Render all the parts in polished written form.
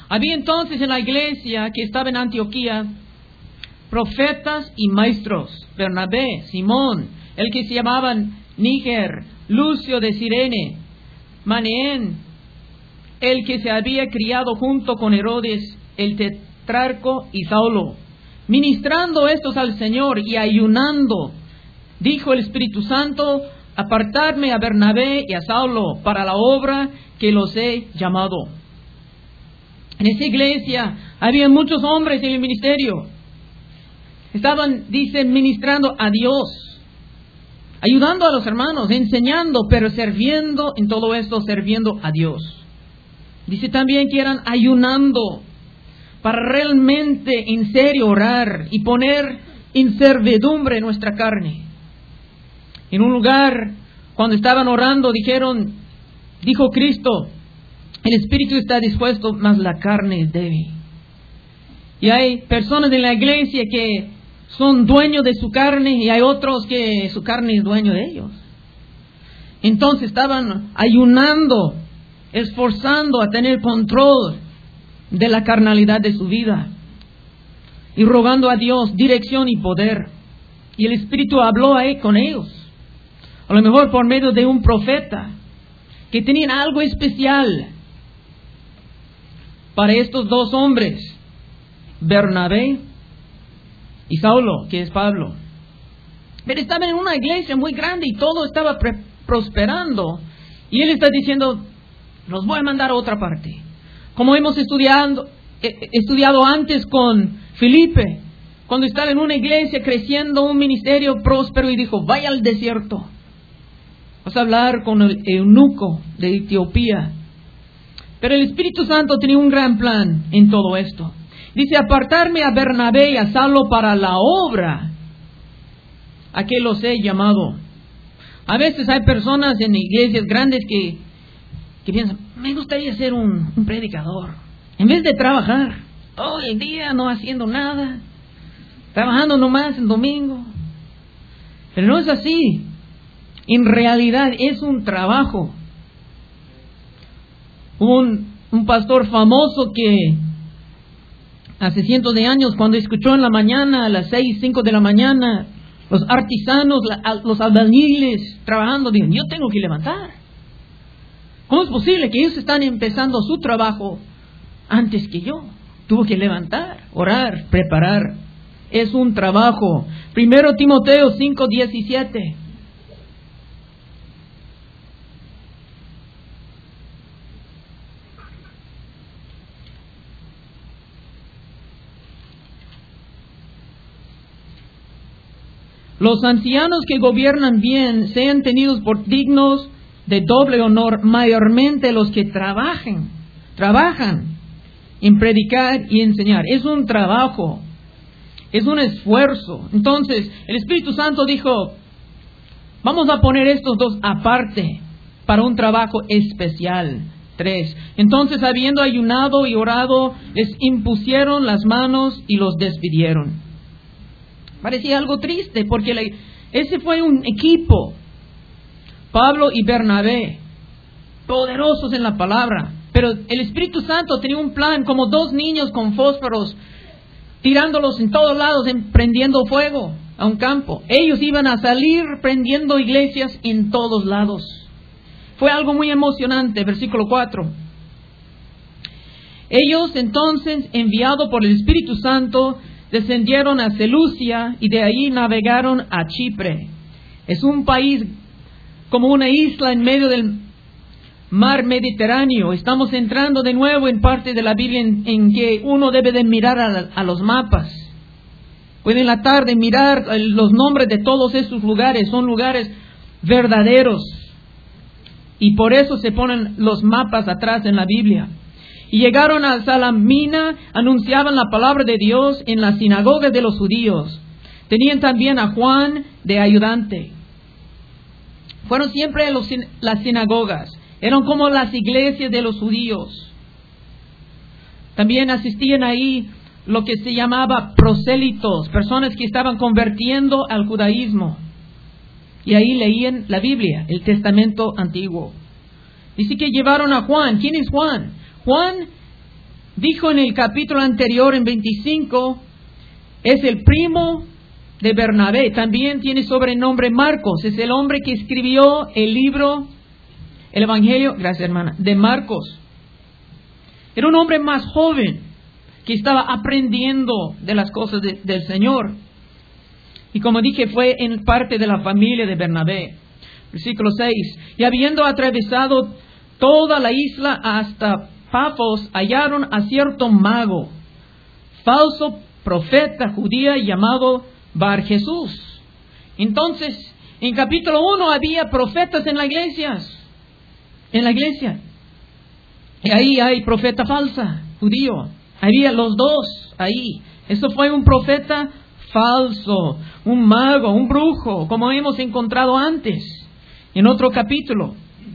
Había entonces en la iglesia que estaba en Antioquía profetas y maestros: Bernabé, Simón, el que se llamaban Níger, Lucio de Cirene, Manaén, el que se había criado junto con Herodes, el tetrarca, y Saulo. Ministrando estos al Señor y ayunando, dijo el Espíritu Santo: apartadme a Bernabé y a Saulo para la obra que los he llamado. En esa iglesia había muchos hombres en el ministerio. Estaban, dicen, ministrando a Dios, ayudando a los hermanos, enseñando, pero sirviendo en todo esto, sirviendo a Dios. Dice también que eran ayunando para realmente en serio orar y poner en servidumbre nuestra carne. En un lugar, cuando estaban orando, dijo Cristo: el espíritu está dispuesto, mas la carne es débil. Y hay personas en la iglesia que son dueños de su carne, y hay otros que su carne es dueño de ellos. Entonces estaban ayunando, esforzando a tener control de la carnalidad de su vida y rogando a Dios dirección y poder. Y el Espíritu habló ahí con ellos, a lo mejor por medio de un profeta, que tenían algo especial para estos dos hombres, Bernabé y Saulo, que es Pablo. Pero estaban en una iglesia muy grande y todo estaba prosperando. Y él está diciendo: los voy a mandar a otra parte. Como hemos estudiado antes con Felipe, cuando estaba en una iglesia creciendo, un ministerio próspero, y dijo: vaya al desierto. Vas a hablar con el eunuco de Etiopía. Pero el Espíritu Santo tenía un gran plan en todo esto. Dice: apartarme a Bernabé y a Saulo para la obra a que los he llamado. A veces hay personas en iglesias grandes que piensan: me gustaría ser un predicador. En vez de trabajar todo el día no haciendo nada, trabajando nomás en domingo. Pero no es así. En realidad es un trabajo. Un pastor famoso que hace cientos de años, cuando escuchó en la mañana, a las 6, 5 de la mañana, los artesanos, los albañiles trabajando, dijo: yo tengo que levantar. ¿Cómo es posible que ellos están empezando su trabajo antes que yo? Tuvo que levantar, orar, preparar. Es un trabajo. 1 Timoteo 5:17. Los ancianos que gobiernan bien sean tenidos por dignos de doble honor, mayormente los que trabajan en predicar y enseñar. Es un trabajo, es un esfuerzo. Entonces, el Espíritu Santo dijo: vamos a poner estos dos aparte para un trabajo especial. 3. Entonces, habiendo ayunado y orado, les impusieron las manos y los despidieron. Parecía algo triste, porque ese fue un equipo. Pablo y Bernabé, poderosos en la palabra, pero el Espíritu Santo tenía un plan, como dos niños con fósforos, tirándolos en todos lados, prendiendo fuego a un campo. Ellos iban a salir prendiendo iglesias en todos lados. Fue algo muy emocionante. Versículo 4. Ellos entonces, enviados por el Espíritu Santo, descendieron a Seleucia y de ahí navegaron a Chipre. Es un país como una isla en medio del mar Mediterráneo. Estamos entrando de nuevo en parte de la Biblia en que uno debe de mirar a los mapas. Puede en la tarde mirar los nombres de todos estos lugares. Son lugares verdaderos. Y por eso se ponen los mapas atrás en la Biblia. Y llegaron a Salamina, anunciaban la palabra de Dios en las sinagogas de los judíos. Tenían también a Juan de ayudante. Fueron siempre a las sinagogas. Eran como las iglesias de los judíos. También asistían ahí lo que se llamaba prosélitos, personas que estaban convirtiendo al judaísmo. Y ahí leían la Biblia, el Testamento Antiguo. Dice que llevaron a Juan. ¿Quién es Juan? Juan dijo en el capítulo anterior, en 25, es el primo de Bernabé. También tiene sobrenombre Marcos. Es el hombre que escribió el libro, el Evangelio, gracias hermana, de Marcos. Era un hombre más joven que estaba aprendiendo de las cosas del Señor. Y como dije, fue en parte de la familia de Bernabé. Versículo 6. Y habiendo atravesado toda la isla hasta Pafos, hallaron a cierto mago, falso profeta judía llamado Bar Jesús. Entonces, en capítulo 1 había profetas en la iglesia. Y ahí hay profeta falsa, judío. Había los dos ahí. Eso fue un profeta falso, un mago, un brujo, como hemos encontrado antes, en otro capítulo.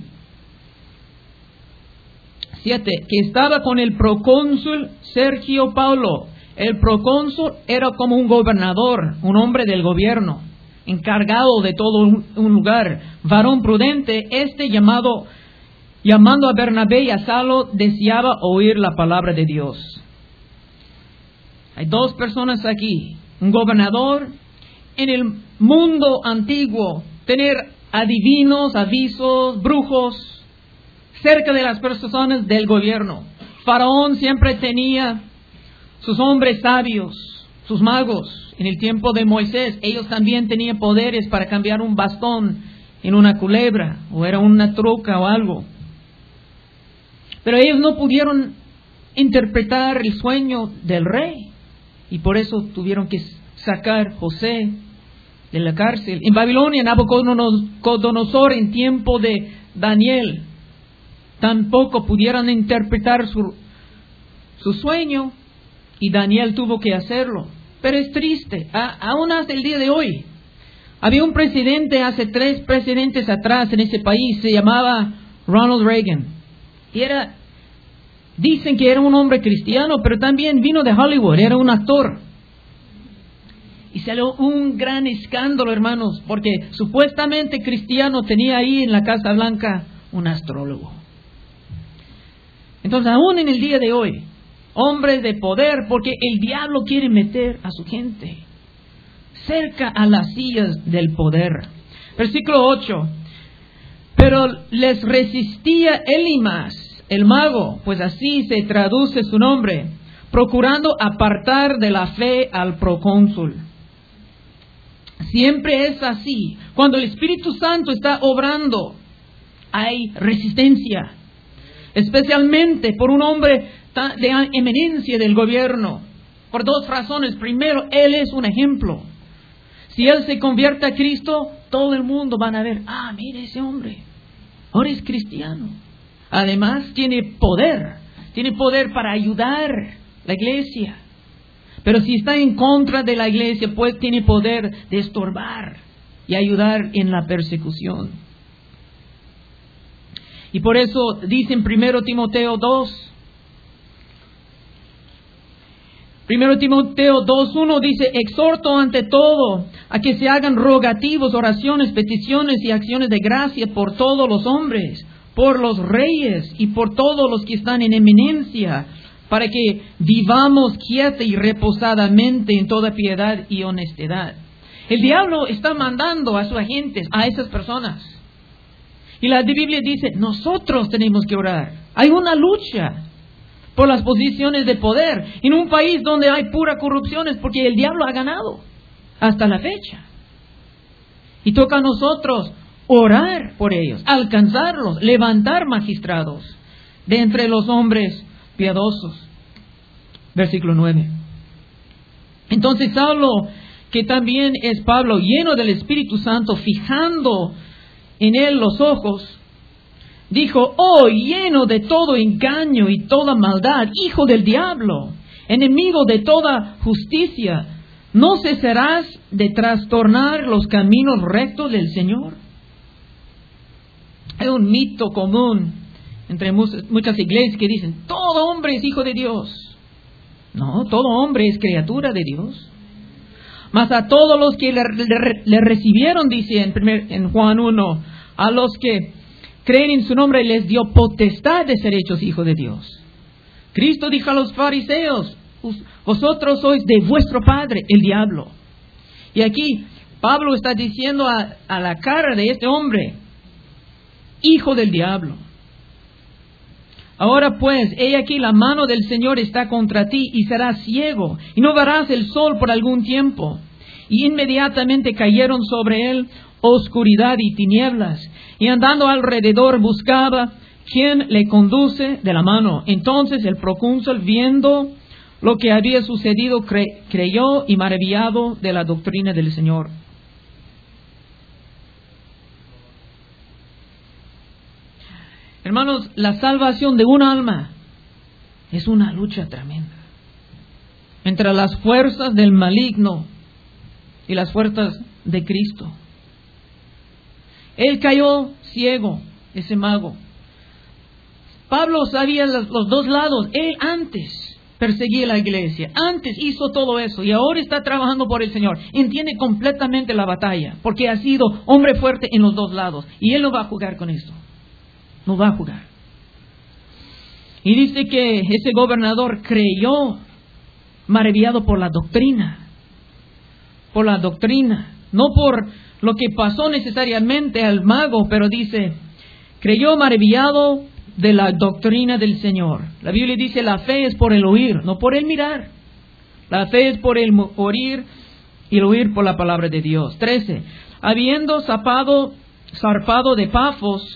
7. Que estaba con el procónsul Sergio Paulo. El procónsul era como un gobernador, un hombre del gobierno, encargado de todo un lugar, varón prudente. Llamando a Bernabé y a Saulo, deseaba oír la palabra de Dios. Hay dos personas aquí. Un gobernador. En el mundo antiguo, tener adivinos, avisos, brujos, cerca de las personas del gobierno. Faraón siempre tenía sus hombres sabios, sus magos. En el tiempo de Moisés, ellos también tenían poderes para cambiar un bastón en una culebra, o era una troca o algo. Pero ellos no pudieron interpretar el sueño del rey. Y por eso tuvieron que sacar José de la cárcel. En Babilonia, Nabucodonosor, en tiempo de Daniel, tampoco pudieron interpretar su sueño, y Daniel tuvo que hacerlo. Pero es triste, aún hasta el día de hoy. Había un presidente hace 3 presidentes atrás en ese país, se llamaba Ronald Reagan. Y dicen que era un hombre cristiano, pero también vino de Hollywood, era un actor. Y salió un gran escándalo, hermanos, porque supuestamente cristiano tenía ahí en la Casa Blanca un astrólogo. Entonces, aún en el día de hoy, hombres de poder, porque el diablo quiere meter a su gente cerca a las sillas del poder. Versículo 8. Pero les resistía Elimas, el mago, pues así se traduce su nombre, procurando apartar de la fe al procónsul. Siempre es así. Cuando el Espíritu Santo está obrando, hay resistencia. Especialmente por un hombre de eminencia del gobierno. Por 2 razones. Primero, él es un ejemplo. Si él se convierte a Cristo, todo el mundo van a ver, mire ese hombre, ahora es cristiano. Además, tiene poder para ayudar la iglesia. Pero si está en contra de la iglesia, pues tiene poder de estorbar y ayudar en la persecución. Y por eso dice en 1 Timoteo 2. 1 Timoteo 2:1 dice: exhorto ante todo a que se hagan rogativos, oraciones, peticiones y acciones de gracia por todos los hombres, por los reyes y por todos los que están en eminencia, para que vivamos quieta y reposadamente en toda piedad y honestidad. El diablo está mandando a sus agentes, a esas personas. Y la Biblia dice, nosotros tenemos que orar. Hay una lucha por las posiciones de poder en un país donde hay pura corrupción, es porque el diablo ha ganado hasta la fecha. Y toca a nosotros orar por ellos, alcanzarlos, levantar magistrados de entre los hombres piadosos. Versículo 9. Entonces Saulo, que también es Pablo, lleno del Espíritu Santo, fijando en él los ojos, dijo: oh, lleno de todo engaño y toda maldad, hijo del diablo, enemigo de toda justicia, ¿no cesarás de trastornar los caminos rectos del Señor? Hay un mito común entre muchas iglesias que dicen, todo hombre es hijo de Dios. No, todo hombre es criatura de Dios. Mas a todos los que le recibieron, dice en Juan 1, a los que creen en su nombre les dio potestad de ser hechos hijos de Dios. Cristo dijo a los fariseos, vosotros sois de vuestro padre, el diablo. Y aquí Pablo está diciendo a la cara de este hombre, hijo del diablo. Ahora pues, he aquí la mano del Señor está contra ti y serás ciego y no verás el sol por algún tiempo. Y inmediatamente cayeron sobre él oscuridad y tinieblas, y andando alrededor buscaba quien le conduce de la mano. Entonces el procónsul, viendo lo que había sucedido, creyó y maravillado de la doctrina del Señor. Hermanos, la salvación de un alma es una lucha tremenda entre las fuerzas del maligno y las fuerzas de Cristo. Él cayó ciego, ese mago. Pablo sabía los dos lados. Él antes perseguía la iglesia, antes hizo todo eso y ahora está trabajando por el Señor. Entiende completamente la batalla porque ha sido hombre fuerte en los dos lados y él no va a jugar con esto. No va a jugar. Y dice que ese gobernador creyó, maravillado por la doctrina. Por la doctrina. No por lo que pasó necesariamente al mago, pero dice, creyó maravillado de la doctrina del Señor. La Biblia dice, la fe es por el oír, no por el mirar. La fe es por el oír y el oír por la palabra de Dios. 13. Habiendo zarpado de Pafos,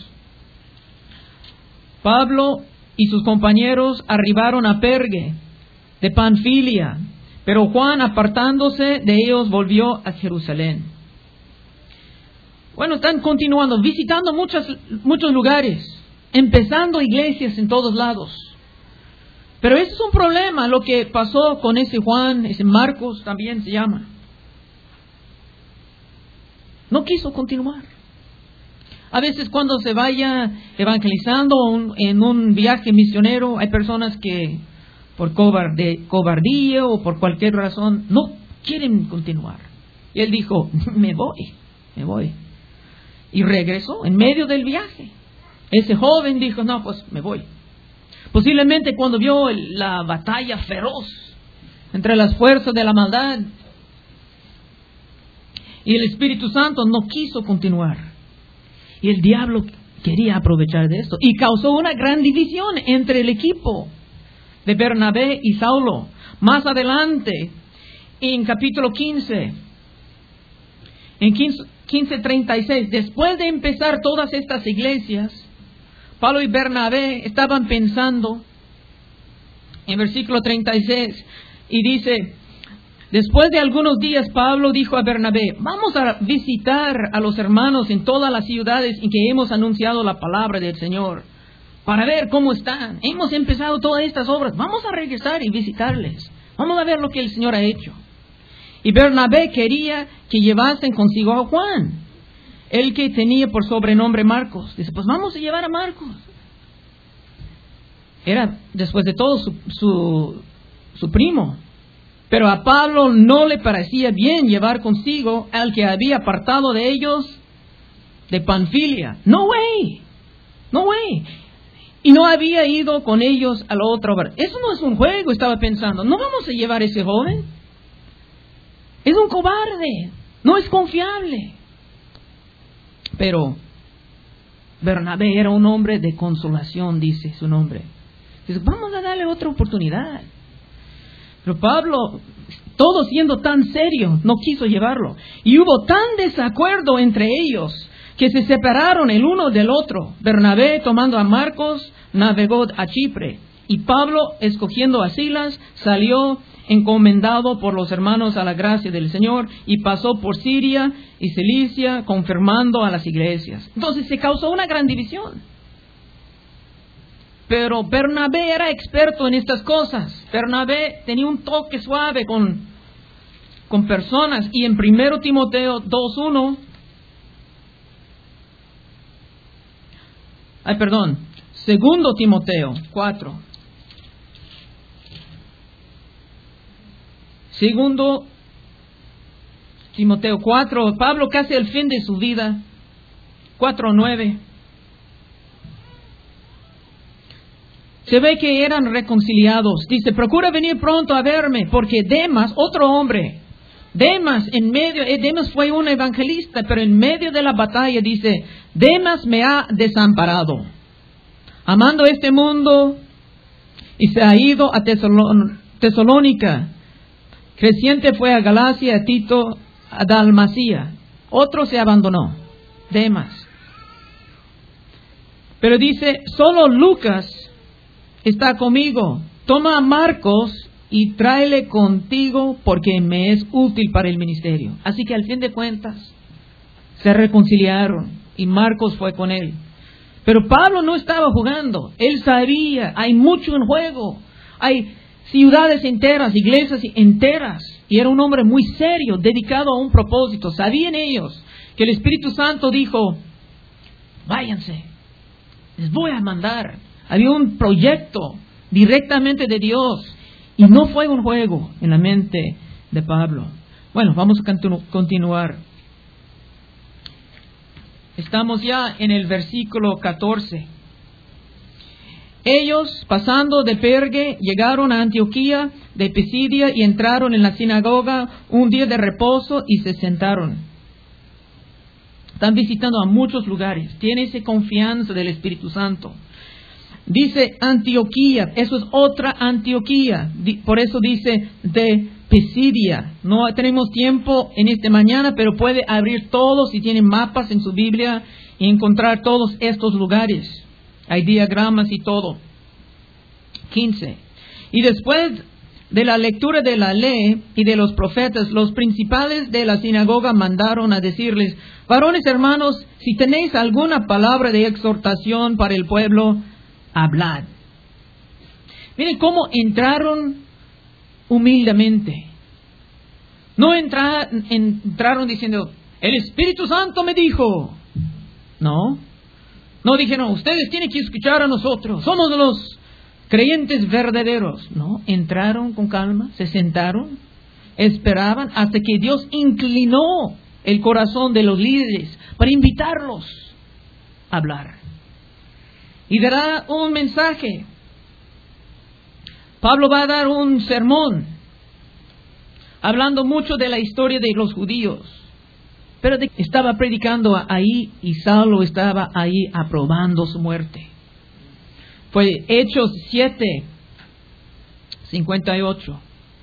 Pablo y sus compañeros arribaron a Perge de Panfilia, pero Juan, apartándose de ellos, volvió a Jerusalén. Bueno, están continuando, visitando muchos lugares, empezando iglesias en todos lados. Pero ese es un problema, lo que pasó con ese Juan, ese Marcos también se llama. No quiso continuar. A veces cuando se vaya evangelizando en un viaje misionero, hay personas que por cobardía o por cualquier razón no quieren continuar. Y él dijo, me voy. Y regresó en medio del viaje. Ese joven dijo, no, pues me voy. Posiblemente cuando vio la batalla feroz entre las fuerzas de la maldad y el Espíritu Santo, no quiso continuar. Y el diablo quería aprovechar de esto. Y causó una gran división entre el equipo de Bernabé y Saulo. Más adelante, en capítulo 15, en 15:36, después de empezar todas estas iglesias, Pablo y Bernabé estaban pensando, en versículo 36, y dice, después de algunos días, Pablo dijo a Bernabé, vamos a visitar a los hermanos en todas las ciudades en que hemos anunciado la palabra del Señor, para ver cómo están. Hemos empezado todas estas obras, vamos a regresar y visitarles. Vamos a ver lo que el Señor ha hecho. Y Bernabé quería que llevasen consigo a Juan, el que tenía por sobrenombre Marcos. Dice, pues vamos a llevar a Marcos. Era, después de todo, su primo. Pero a Pablo no le parecía bien llevar consigo al que había apartado de ellos de Panfilia. No way. Y no había ido con ellos a la otra obra. Eso no es un juego, estaba pensando. No vamos a llevar a ese joven. Es un cobarde. No es confiable. Pero Bernabé era un hombre de consolación, dice su nombre. Dice, vamos a darle otra oportunidad. Pero Pablo, todo siendo tan serio, no quiso llevarlo. Y hubo tan desacuerdo entre ellos que se separaron el uno del otro. Bernabé, tomando a Marcos, navegó a Chipre. Y Pablo, escogiendo a Silas, salió encomendado por los hermanos a la gracia del Señor y pasó por Siria y Cilicia, confirmando a las iglesias. Entonces se causó una gran división. Pero Bernabé era experto en estas cosas. Bernabé tenía un toque suave con personas. Y en 1 Timoteo 2:1, 2 Timoteo 4. 2 Timoteo 4, Pablo casi al fin de su vida, 4:9. se ve que eran reconciliados. Dice, procura venir pronto a verme, porque Demas, otro hombre, Demas fue un evangelista, pero en medio de la batalla dice, Demas me ha desamparado, amando este mundo, y se ha ido a Tesalónica. Creciente fue a Galacia, a Tito, a Dalmacia. Otro se abandonó, Demas. Pero dice, solo Lucas está conmigo. Toma a Marcos y tráele contigo porque me es útil para el ministerio. Así que al fin de cuentas se reconciliaron y Marcos fue con él. Pero Pablo no estaba jugando. Él sabía, hay mucho en juego. Hay ciudades enteras, iglesias enteras. Y era un hombre muy serio, dedicado a un propósito. Sabían ellos que el Espíritu Santo dijo, váyanse, les voy a mandar. Había un proyecto directamente de Dios. Y no fue un juego en la mente de Pablo. Bueno, vamos a continuar. Estamos ya en el versículo 14. Ellos, pasando de Perge, llegaron a Antioquía de Pisidia y entraron en la sinagoga un día de reposo y se sentaron. Están visitando a muchos lugares. Tienen esa confianza del Espíritu Santo. Dice Antioquía, eso es otra Antioquía. Por eso dice de Pisidia. No tenemos tiempo en esta mañana, pero puede abrir todos si tienen mapas en su Biblia y encontrar todos estos lugares. Hay diagramas y todo. 15. Y después de la lectura de la ley y de los profetas, los principales de la sinagoga mandaron a decirles, varones hermanos, si tenéis alguna palabra de exhortación para el pueblo, hablad. Miren cómo entraron humildemente. No entraron diciendo, el Espíritu Santo me dijo. No dijeron, ustedes tienen que escuchar a nosotros, somos los creyentes verdaderos. No, entraron con calma, se sentaron, esperaban hasta que Dios inclinó el corazón de los líderes para invitarlos a hablar. Y dará un mensaje. Pablo va a dar un sermón, hablando mucho de la historia de los judíos. Pero estaba predicando ahí y Saulo estaba ahí aprobando su muerte. Fue Hechos 7:58.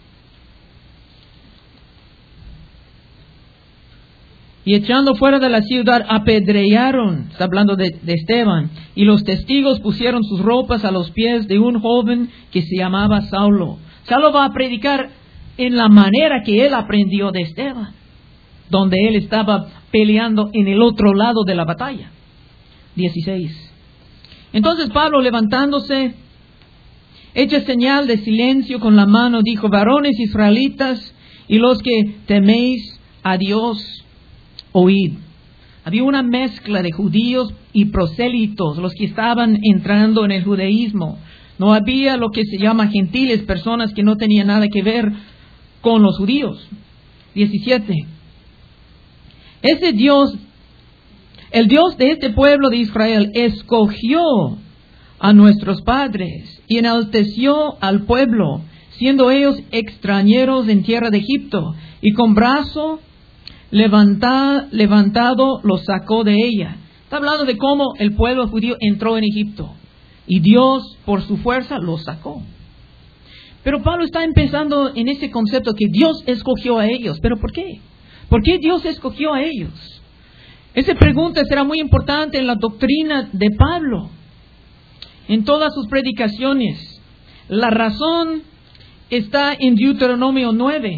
Y echando fuera de la ciudad, apedrearon, está hablando de Esteban, y los testigos pusieron sus ropas a los pies de un joven que se llamaba Saulo. Saulo va a predicar en la manera que él aprendió de Esteban, donde él estaba peleando en el otro lado de la batalla. 16. Entonces Pablo, levantándose, hecha señal de silencio con la mano, dijo, varones israelitas y los que teméis a Dios, oíd. Había una mezcla de judíos y prosélitos, los que estaban entrando en el judaísmo. No había lo que se llama gentiles, personas que no tenían nada que ver con los judíos. 17. Ese Dios, el Dios de este pueblo de Israel, escogió a nuestros padres y enalteció al pueblo, siendo ellos extranjeros en tierra de Egipto, y con brazo levantado los sacó de ella. Está hablando de cómo el pueblo judío entró en Egipto y Dios por su fuerza los sacó. Pero Pablo está empezando en ese concepto que Dios escogió a ellos. ¿Pero por qué? ¿Por qué Dios escogió a ellos? Esa pregunta será muy importante en la doctrina de Pablo, en todas sus predicaciones. La razón está en Deuteronomio 9.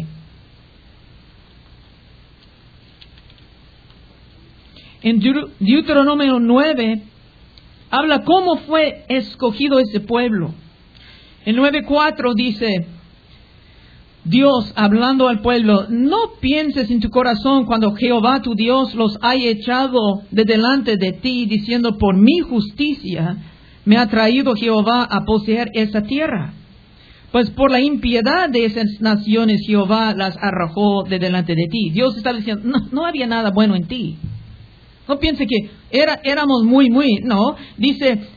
En Deuteronomio 9 habla cómo fue escogido ese pueblo. En 9:4 dice, Dios hablando al pueblo, no pienses en tu corazón cuando Jehová tu Dios los haya echado de delante de ti, diciendo, por mi justicia me ha traído Jehová a poseer esa tierra. Pues por la impiedad de esas naciones Jehová las arrojó de delante de ti. Dios está diciendo, no había nada bueno en ti. No piense que éramos muy, no. Dice,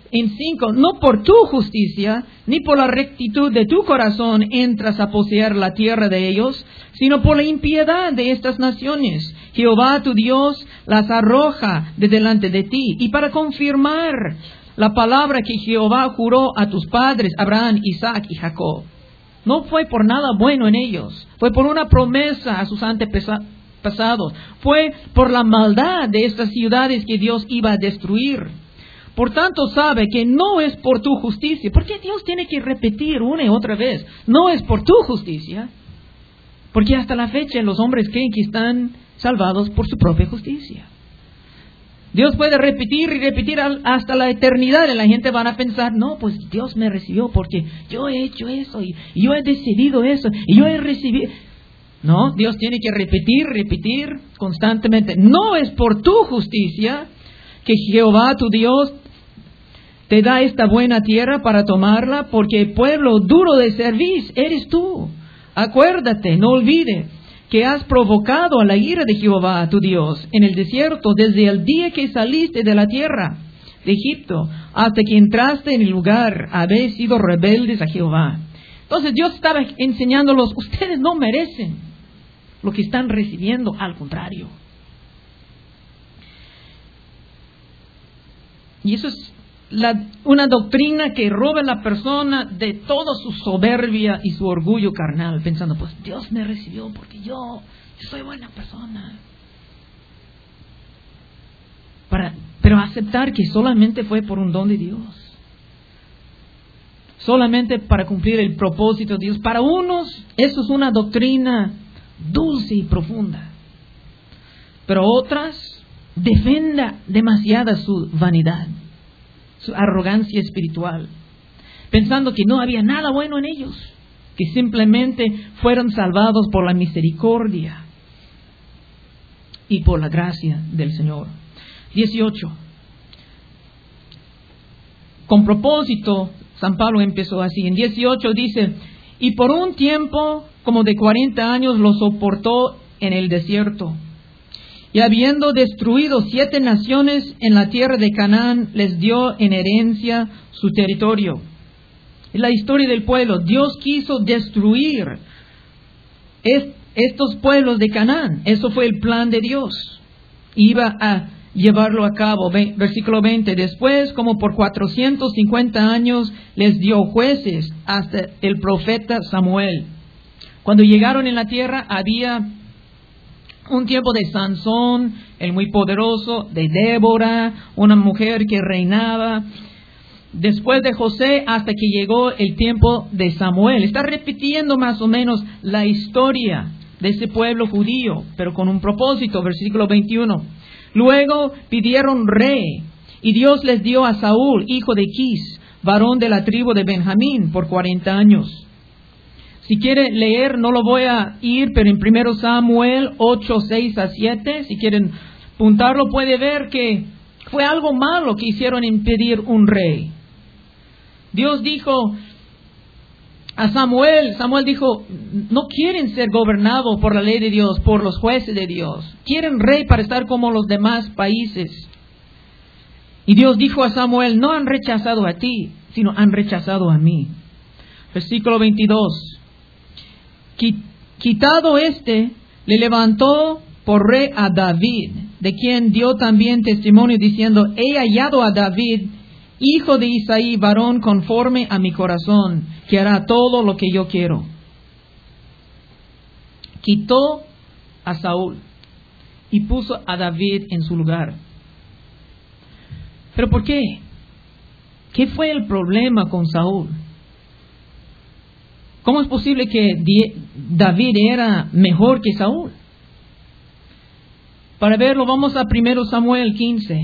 En 5, no por tu justicia, ni por la rectitud de tu corazón entras a poseer la tierra de ellos, sino por la impiedad de estas naciones. Jehová tu Dios las arroja de delante de ti. Y para confirmar la palabra que Jehová juró a tus padres, Abraham, Isaac y Jacob. No fue por nada bueno en ellos, fue por una promesa a sus antepasados, fue por la maldad de estas ciudades que Dios iba a destruir. Por tanto, sabe que no es por tu justicia. ¿Por qué Dios tiene que repetir una y otra vez? No es por tu justicia. Porque hasta la fecha los hombres creen que están salvados por su propia justicia. Dios puede repetir y repetir hasta la eternidad y la gente van a pensar, no, pues Dios me recibió porque yo he hecho eso y yo he decidido eso y yo he recibido. No, Dios tiene que repetir constantemente. No es por tu justicia que Jehová tu Dios te da esta buena tierra para tomarla, porque pueblo duro de servir eres tú. Acuérdate, no olvides que has provocado a la ira de Jehová tu Dios en el desierto desde el día que saliste de la tierra de Egipto hasta que entraste en el lugar. Habéis sido rebeldes a Jehová. Entonces Dios estaba enseñándolos, ustedes no merecen lo que están recibiendo, al contrario. Y eso es una doctrina que roba a la persona de toda su soberbia y su orgullo carnal, pensando, pues Dios me recibió porque yo soy buena persona. Pero aceptar que solamente fue por un don de Dios. Solamente para cumplir el propósito de Dios. Para unos, eso es una doctrina dulce y profunda. Pero otras, defenda demasiada su vanidad, su arrogancia espiritual, pensando que no había nada bueno en ellos, que simplemente fueron salvados por la misericordia y por la gracia del Señor. 18. Con propósito, San Pablo empezó así. En 18 dice, y por un tiempo como de 40 años lo soportó en el desierto. Y habiendo destruido 7 naciones en la tierra de Canaán, les dio en herencia su territorio. Es la historia del pueblo. Dios quiso destruir estos pueblos de Canaán. Eso fue el plan de Dios. Iba a llevarlo a cabo. Versículo 20. Después, como por 450 años, les dio jueces hasta el profeta Samuel. Cuando llegaron en la tierra, había un tiempo de Sansón, el muy poderoso, de Débora, una mujer que reinaba. Después de José, hasta que llegó el tiempo de Samuel. Está repitiendo más o menos la historia de ese pueblo judío, pero con un propósito. Versículo 21. Luego pidieron rey, y Dios les dio a Saúl, hijo de Quis, varón de la tribu de Benjamín, por 40 años. Si quiere leer, no lo voy a ir, pero en 1 Samuel 8, 6 a 7, si quieren apuntarlo, puede ver que fue algo malo que hicieron impedir un rey. Dios dijo a Samuel dijo, no quieren ser gobernados por la ley de Dios, por los jueces de Dios. Quieren rey para estar como los demás países. Y Dios dijo a Samuel, no han rechazado a ti, sino han rechazado a mí. Versículo 22. Quitado le levantó por rey a David, de quien dio también testimonio diciendo, he hallado a David, hijo de Isaí, varón conforme a mi corazón, que hará todo lo que yo quiero. Quitó a Saúl y puso a David en su lugar. ¿Pero por qué? ¿Qué fue el problema con Saúl? ¿Cómo es posible que David era mejor que Saúl? Para verlo, vamos a 1 Samuel 15.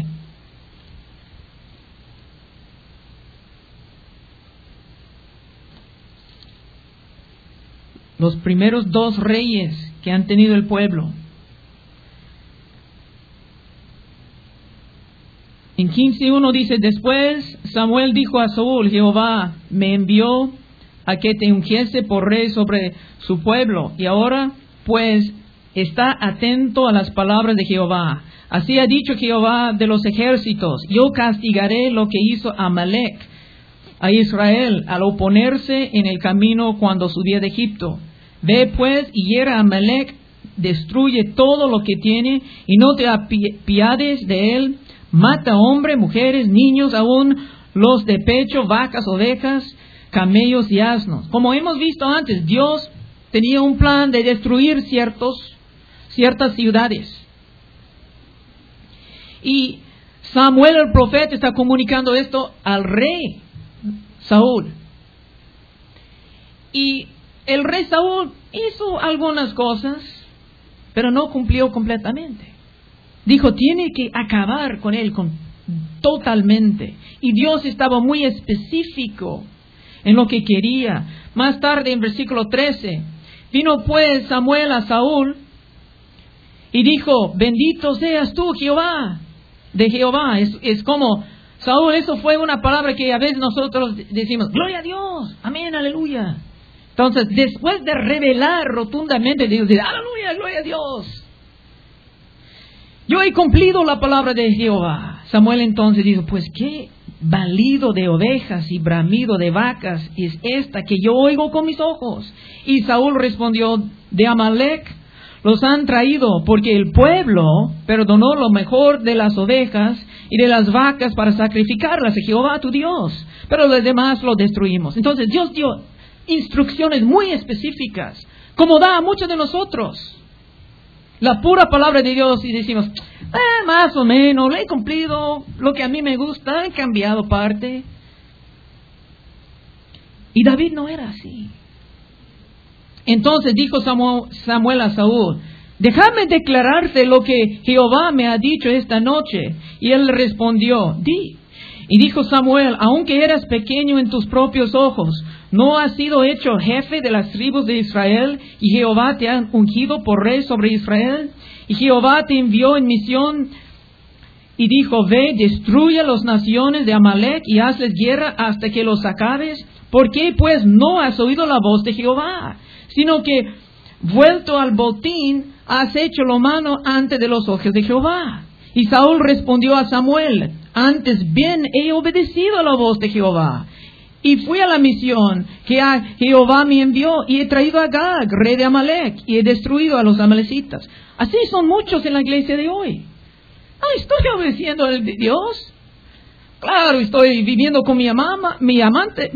Los primeros 2 reyes que han tenido el pueblo. En 15:1 dice, después Samuel dijo a Saúl, Jehová me envió a que te ungiese por rey sobre su pueblo. Y ahora, pues, está atento a las palabras de Jehová. Así ha dicho Jehová de los ejércitos: yo castigaré lo que hizo Amalec a Israel al oponerse en el camino cuando subía de Egipto. Ve pues y hiera a Amalec, destruye todo lo que tiene y no te apiades de él. Mata hombres, mujeres, niños, aún los de pecho, vacas, ovejas, camellos y asnos. Como hemos visto antes, Dios tenía un plan de destruir ciertas ciudades. Y Samuel el profeta está comunicando esto al rey Saúl. Y el rey Saúl hizo algunas cosas, pero no cumplió completamente. Dijo, tiene que acabar con él totalmente. Y Dios estaba muy específico en lo que quería. Más tarde, en versículo 13, vino pues Samuel a Saúl y dijo, bendito seas tú, Jehová, de Jehová. Es como, Saúl, eso fue una palabra que a veces nosotros decimos, gloria a Dios, amén, aleluya. Entonces, después de revelar rotundamente, Dios dice, aleluya, gloria a Dios. Yo he cumplido la palabra de Jehová. Samuel entonces dijo, pues qué balido de ovejas y bramido de vacas es esta que yo oigo con mis ojos. Y Saúl respondió, de Amalec los han traído, porque el pueblo perdonó lo mejor de las ovejas y de las vacas para sacrificarlas a Jehová tu Dios, pero los demás lo destruimos. Entonces Dios dio instrucciones muy específicas, como da a muchos de nosotros. La pura palabra de Dios y decimos, más o menos, le he cumplido lo que a mí me gusta, he cambiado parte. Y David no era así. Entonces dijo Samuel a Saúl, déjame declararte lo que Jehová me ha dicho esta noche. Y él respondió, di. Y dijo Samuel, aunque eras pequeño en tus propios ojos, ¿no has sido hecho jefe de las tribus de Israel? Y Jehová te ha ungido por rey sobre Israel. Y Jehová te envió en misión y dijo, ve, destruye las naciones de Amalec y hazles guerra hasta que los acabes. ¿Por qué pues no has oído la voz de Jehová? Sino que, vuelto al botín, has hecho lo malo ante de los ojos de Jehová. Y Saúl respondió a Samuel, antes bien he obedecido a la voz de Jehová. Y fui a la misión que Jehová me envió y he traído a Agag, rey de Amalec, y he destruido a los amalecitas. Así son muchos en la iglesia de hoy. Estoy obedeciendo a Dios. Claro, estoy viviendo con mi amante,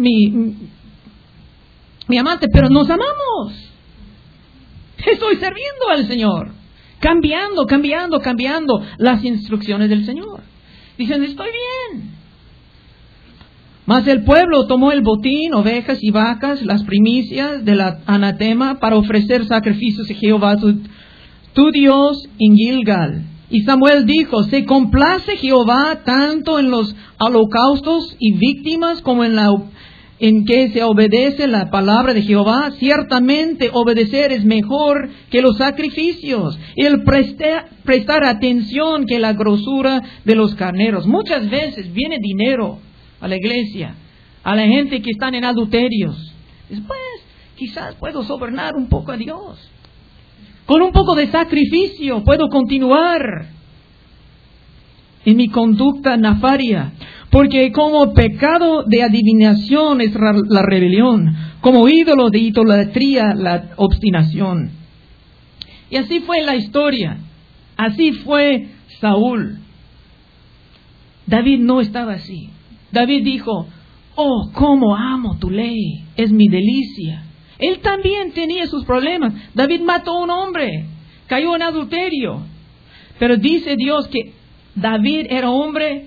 pero nos amamos. Estoy sirviendo al Señor. Cambiando las instrucciones del Señor. Dicen, estoy bien. Mas el pueblo tomó el botín, ovejas y vacas, las primicias del anatema, para ofrecer sacrificios a Jehová tu Dios en Gilgal. Y Samuel dijo, ¿se complace Jehová tanto en los holocaustos y víctimas como en que se obedece la palabra de Jehová? Ciertamente obedecer es mejor que los sacrificios, y el prestar atención que la grosura de los carneros. Muchas veces viene dinero a la iglesia, a la gente que están en adulterios. Después, quizás puedo sobornar un poco a Dios. Con un poco de sacrificio puedo continuar en mi conducta nefaria. Porque como pecado de adivinación es la rebelión, como ídolo de idolatría la obstinación. Y así fue la historia. Así fue Saúl. David no estaba así. David dijo, oh, cómo amo tu ley, es mi delicia. Él también tenía sus problemas. David mató a un hombre, cayó en adulterio. Pero dice Dios que David era hombre.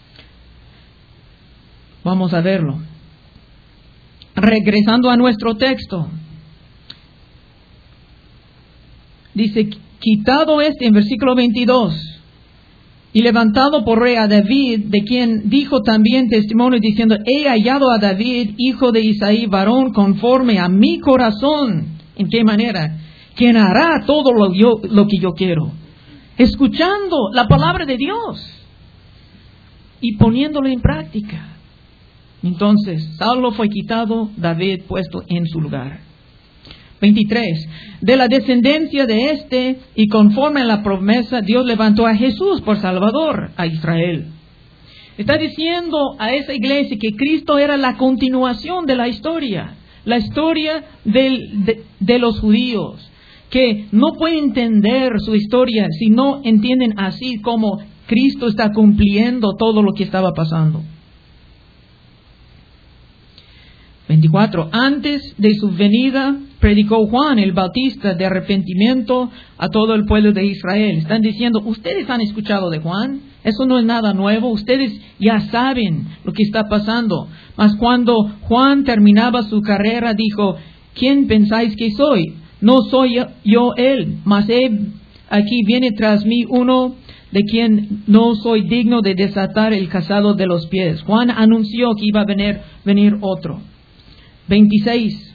Vamos a verlo. Regresando a nuestro texto. Dice, quitado en versículo 22. Y levantado por rey a David, de quien dijo también testimonio diciendo, he hallado a David, hijo de Isaí, varón conforme a mi corazón. ¿En qué manera? Quien hará todo lo que yo quiero. Escuchando la palabra de Dios y poniéndolo en práctica. Entonces, Saulo fue quitado, David puesto en su lugar. 23. De la descendencia de este, y conforme a la promesa, Dios levantó a Jesús por Salvador a Israel. Está diciendo a esa iglesia que Cristo era la continuación de la historia de los judíos, que no pueden entender su historia si no entienden así como Cristo está cumpliendo todo lo que estaba pasando. 24. Antes de su venida, predicó Juan el Bautista de arrepentimiento a todo el pueblo de Israel. Están diciendo, ustedes han escuchado de Juan, eso no es nada nuevo, ustedes ya saben lo que está pasando. Mas cuando Juan terminaba su carrera, dijo, ¿quién pensáis que soy? No soy yo él, mas aquí viene tras mí uno de quien no soy digno de desatar el calzado de los pies. Juan anunció que iba a venir otro. 26.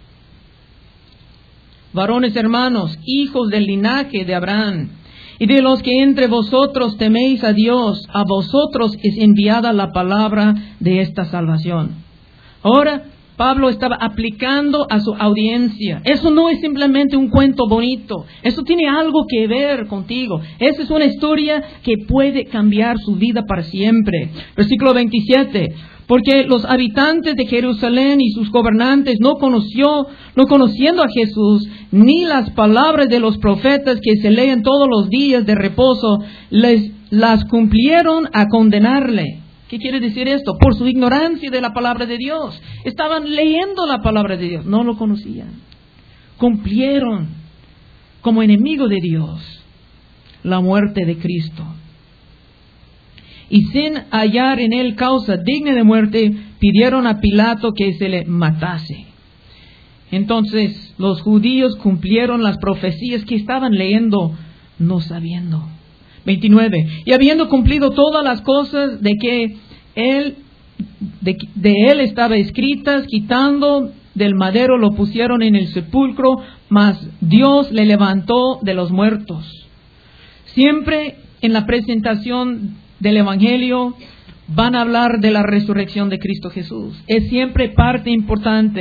Varones hermanos, hijos del linaje de Abraham, y de los que entre vosotros teméis a Dios, a vosotros es enviada la palabra de esta salvación. Ahora, Pablo estaba aplicando a su audiencia. Eso no es simplemente un cuento bonito. Eso tiene algo que ver contigo. Esa es una historia que puede cambiar su vida para siempre. Versículo 27. Porque los habitantes de Jerusalén y sus gobernantes no conociendo a Jesús, ni las palabras de los profetas que se leen todos los días de reposo, las cumplieron a condenarle. ¿Qué quiere decir esto? Por su ignorancia de la palabra de Dios. Estaban leyendo la palabra de Dios, no lo conocían. Cumplieron como enemigo de Dios la muerte de Cristo. Y sin hallar en él causa digna de muerte, pidieron a Pilato que se le matase. Entonces los judíos cumplieron las profecías que estaban leyendo, no sabiendo. 29. Y habiendo cumplido todas las cosas de él estaba escritas, quitando del madero lo pusieron en el sepulcro, mas Dios le levantó de los muertos. Siempre en la presentación del Evangelio van a hablar de la resurrección de Cristo Jesús. Es siempre parte importante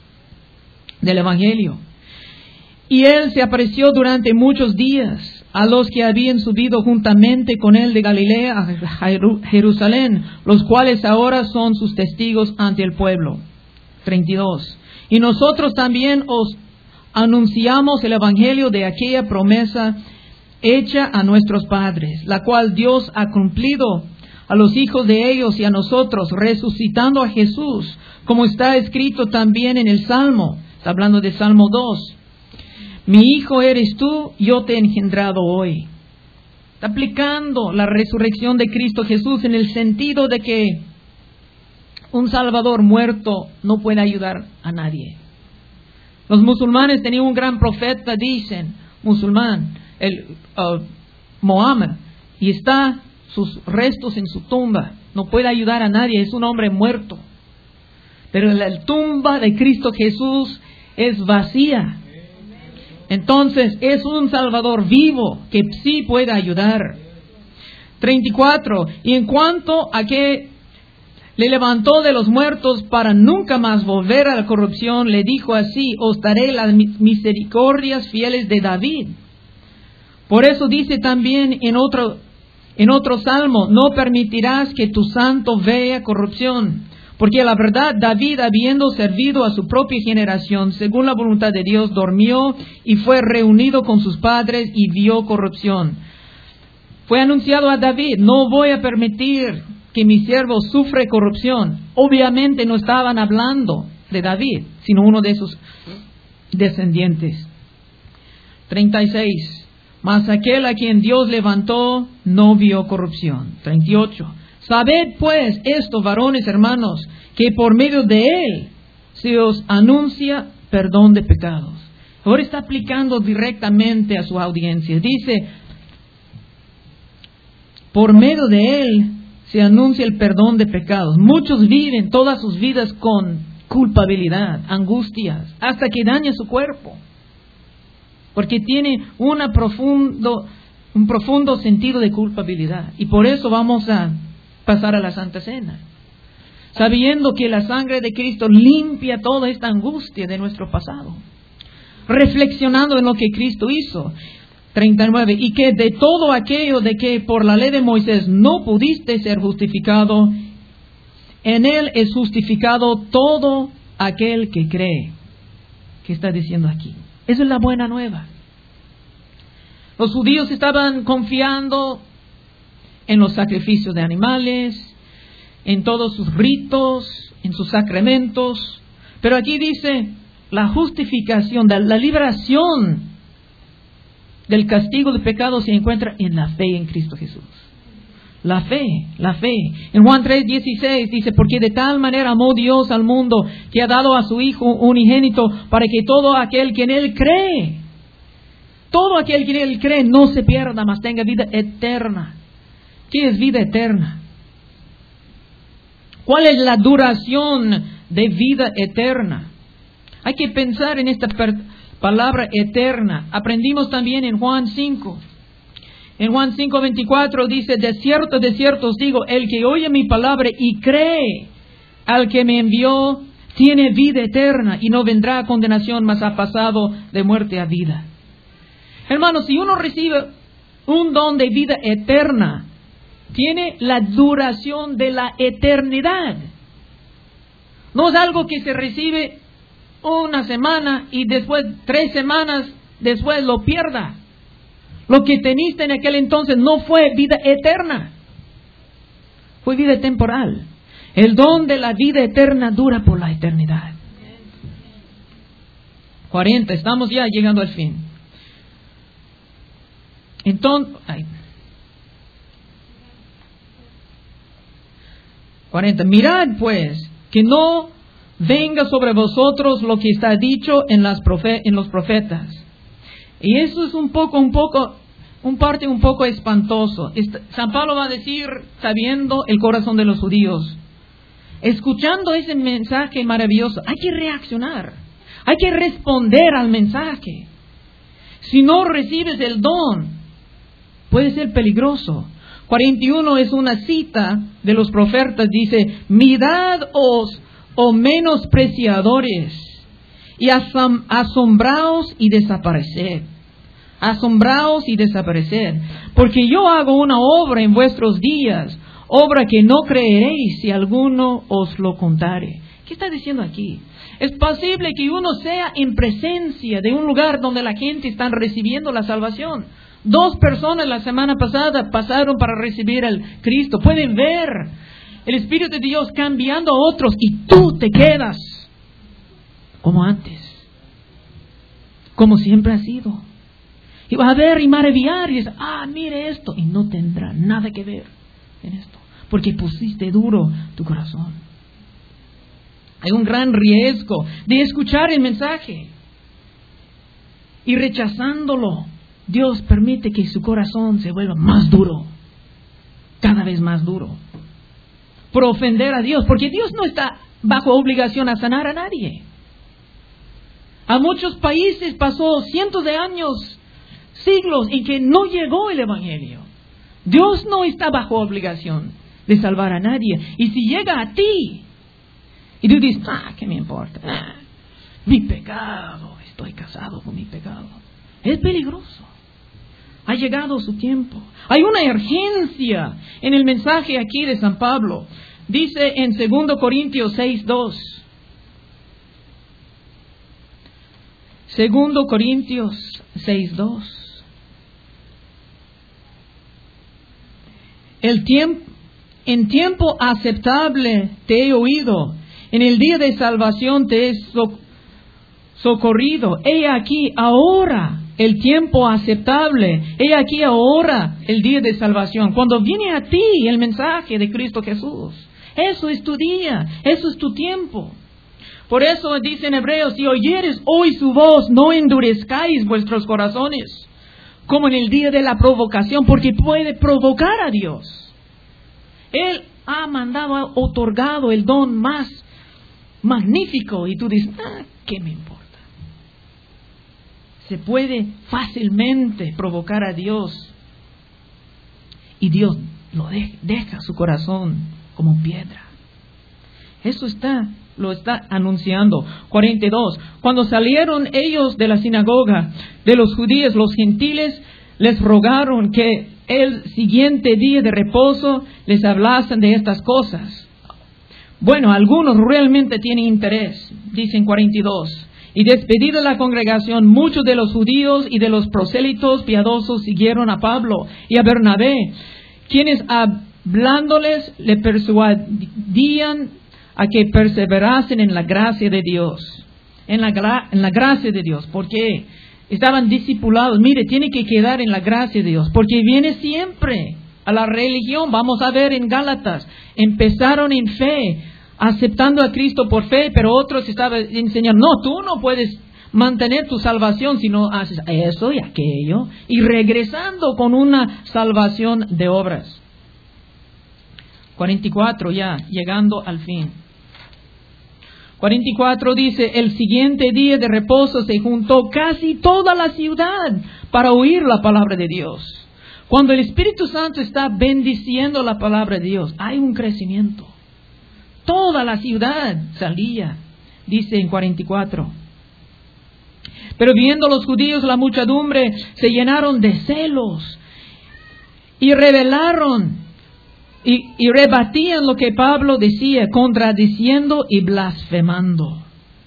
del Evangelio. Y Él se apareció durante muchos días a los que habían subido juntamente con Él de Galilea a Jerusalén, los cuales ahora son sus testigos ante el pueblo. 32. Y nosotros también os anunciamos el Evangelio de aquella promesa hecha a nuestros padres, la cual Dios ha cumplido a los hijos de ellos y a nosotros, resucitando a Jesús, como está escrito también en el Salmo. Está hablando de Salmo 2. Mi hijo eres tú, yo te he engendrado hoy. Está aplicando la resurrección de Cristo Jesús en el sentido de que un Salvador muerto no puede ayudar a nadie. Los musulmanes tenían un gran profeta, dicen, musulmán, Mohammed, y está sus restos en su tumba. No puede ayudar a nadie, es un hombre muerto. Pero la tumba de Cristo Jesús es vacía. Entonces es un Salvador vivo que sí puede ayudar. 34. Y en cuanto a que le levantó de los muertos para nunca más volver a la corrupción, le dijo así: os daré las misericordias fieles de David. Por eso dice también en otro salmo: no permitirás que tu santo vea corrupción. Porque la verdad, David, habiendo servido a su propia generación, según la voluntad de Dios, durmió y fue reunido con sus padres y vio corrupción. Fue anunciado a David: no voy a permitir que mi siervo sufra corrupción. Obviamente no estaban hablando de David, sino uno de sus descendientes. 36. Mas aquel a quien Dios levantó no vio corrupción. 38. Sabed pues esto, varones hermanos, que por medio de él se os anuncia perdón de pecados. Ahora está aplicando directamente a su audiencia. Dice, por medio de él se anuncia el perdón de pecados. Muchos viven todas sus vidas con culpabilidad, angustias, hasta que daña su cuerpo. Porque tiene un profundo sentido de culpabilidad. Y por eso vamos a pasar a la Santa Cena, sabiendo que la sangre de Cristo limpia toda esta angustia de nuestro pasado. reflexionando en lo que Cristo hizo. 39. Y que de todo aquello de que por la ley de Moisés no pudiste ser justificado, en él es justificado todo aquel que cree. ¿Qué está diciendo aquí? Esa es la buena nueva. Los judíos estaban confiando en los sacrificios de animales, en todos sus ritos, en sus sacramentos. Pero aquí dice la justificación, la liberación del castigo del pecado se encuentra en la fe en Cristo Jesús. La fe. En Juan 3:16 dice, porque de tal manera amó Dios al mundo que ha dado a su Hijo unigénito para que todo aquel que en Él cree, no se pierda, mas tenga vida eterna. ¿Qué es vida eterna? ¿Cuál es la duración de vida eterna? Hay que pensar en esta palabra eterna. Aprendimos también en Juan 5. En Juan 5:24 dice, de cierto os digo, el que oye mi palabra y cree al que me envió, tiene vida eterna y no vendrá a condenación, mas ha pasado de muerte a vida. Hermanos, si uno recibe un don de vida eterna, tiene la duración de la eternidad. No es algo que se recibe una semana y después 3 semanas después lo pierda. Lo que teniste en aquel entonces no fue vida eterna, fue vida temporal. El don de la vida eterna dura por la eternidad. 40, estamos ya llegando al fin. Entonces, 40. Mirad pues, que no venga sobre vosotros lo que está dicho en los profetas. Y eso es un poco espantoso. San Pablo va a decir, sabiendo el corazón de los judíos, escuchando ese mensaje maravilloso, hay que reaccionar, hay que responder al mensaje. Si no recibes el don, puede ser peligroso. 41 es una cita de los profetas, dice, mirad-os, oh menospreciadores, y asombraos y desapareced. Asombraos y desapareced, porque yo hago una obra en vuestros días, obra que no creeréis si alguno os lo contare. ¿Qué está diciendo aquí? Es posible que uno sea en presencia de un lugar donde la gente está recibiendo la salvación. 2 personas la semana pasada pasaron para recibir al Cristo. Pueden ver el Espíritu de Dios cambiando a otros y tú te quedas como antes, como siempre has sido. Y vas a ver y maravillar y dices, mire esto, y no tendrá nada que ver en esto, porque pusiste duro tu corazón. Hay un gran riesgo de escuchar el mensaje y rechazándolo. Dios permite que su corazón se vuelva más duro, cada vez más duro, por ofender a Dios, porque Dios no está bajo obligación a sanar a nadie. A muchos países pasó cientos de años, siglos, en que no llegó el Evangelio. Dios no está bajo obligación de salvar a nadie. Y si llega a ti y tú dices, ¿qué me importa? Mi pecado, estoy casado con mi pecado. Es peligroso. Ha llegado su tiempo. Hay una urgencia en el mensaje aquí de San Pablo. Dice en 2 Corintios 6:2. 2 Corintios 6:2. En tiempo aceptable te he oído, en el día de salvación te he socorrido. He aquí ahora el tiempo aceptable, he aquí ahora el día de salvación. Cuando viene a ti el mensaje de Cristo Jesús, eso es tu día, eso es tu tiempo. Por eso dice en Hebreos, si oyeres hoy su voz, no endurezcáis vuestros corazones, como en el día de la provocación, porque puede provocar a Dios. Él ha otorgado el don más magnífico y tú dices, ¿qué me importa? Se puede fácilmente provocar a Dios y Dios lo deja su corazón como piedra. Eso está lo está anunciando. 42. Cuando salieron ellos de la sinagoga de los judíos, los gentiles les rogaron que el siguiente día de reposo les hablasen de estas cosas. Bueno, algunos realmente tienen interés, dicen 42. Y despedida la congregación, muchos de los judíos y de los prosélitos piadosos siguieron a Pablo y a Bernabé, quienes hablándoles le persuadían a que perseverasen en la gracia de Dios. En la gracia de Dios. Porque estaban discipulados. Mire, tiene que quedar en la gracia de Dios. Porque viene siempre a la religión. Vamos a ver en Gálatas. Empezaron en fe, aceptando a Cristo por fe, pero otros estaban enseñando, no, tú no puedes mantener tu salvación si no haces eso y aquello. Y regresando con una salvación de obras. 44 ya, llegando al fin. 44 dice, el siguiente día de reposo se juntó casi toda la ciudad para oír la palabra de Dios. Cuando el Espíritu Santo está bendiciendo la palabra de Dios, hay un crecimiento. Toda la ciudad salía, dice en 44. Pero viendo los judíos la muchedumbre, se llenaron de celos y rebelaron. Y rebatían lo que Pablo decía, contradiciendo y blasfemando.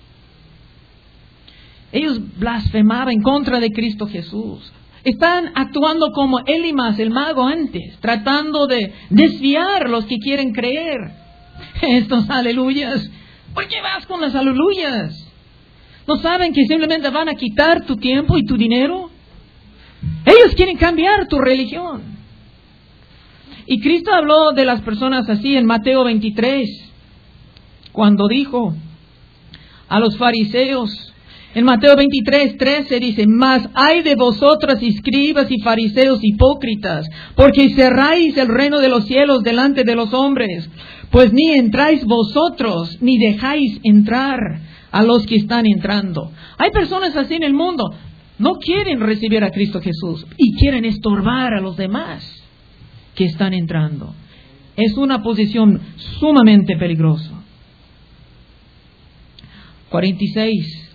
Ellos blasfemaban en contra de Cristo Jesús. Están actuando como Elimas, el mago antes, tratando de desviar a los que quieren creer. Estos aleluyas, ¿por qué vas con las aleluyas? ¿No saben que simplemente van a quitar tu tiempo y tu dinero? Ellos quieren cambiar tu religión. Y Cristo habló de las personas así en Mateo 23, cuando dijo a los fariseos, en Mateo 23, 13 dice, mas hay de vosotras escribas y fariseos hipócritas, porque cerráis el reino de los cielos delante de los hombres, pues ni entráis vosotros, ni dejáis entrar a los que están entrando. Hay personas así en el mundo, no quieren recibir a Cristo Jesús y quieren estorbar a los demás que están entrando. Es una posición sumamente peligrosa. 46.